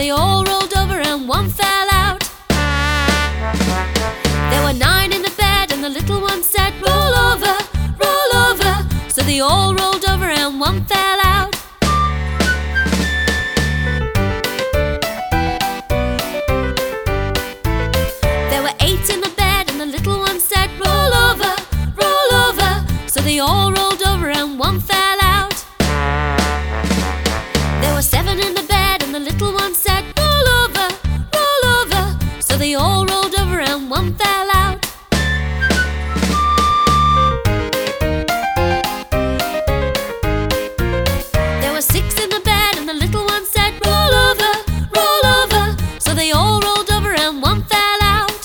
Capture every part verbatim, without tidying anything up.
they all rolled over and one fell out. There were nine in the bed and the little one said, roll over, roll over. So they all rolled over and one fell out. There were eight in the bed and the little one said, roll over, roll over. So they all rolled over and one fell out. There were seven in the bed and the little one said, roll over, roll over. So they all rolled over and one fell out. There were six in the bed and the little one said, roll over, roll over. So they all rolled over and one fell out.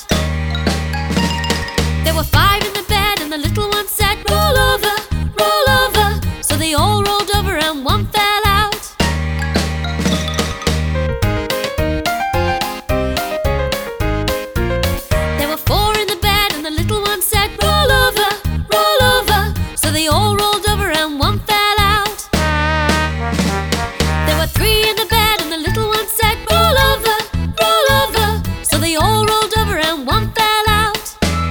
There were five in the bed and the little one said, roll over, roll over. So they all rolled over and one fell out. There were four in the bed and the little one said, roll over, roll over. So they all rolled over and one fell out. There were three in the bed and the little one said, roll over, roll over. So they all rolled over and one fell out.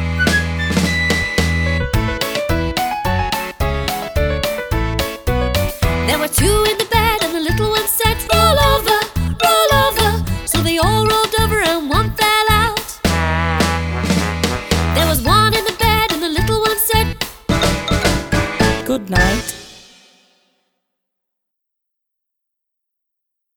There were two in the bed and the little one said, roll over, roll over. So they all rolled over and one fell out. There was one in the bed and the little one said, Good night.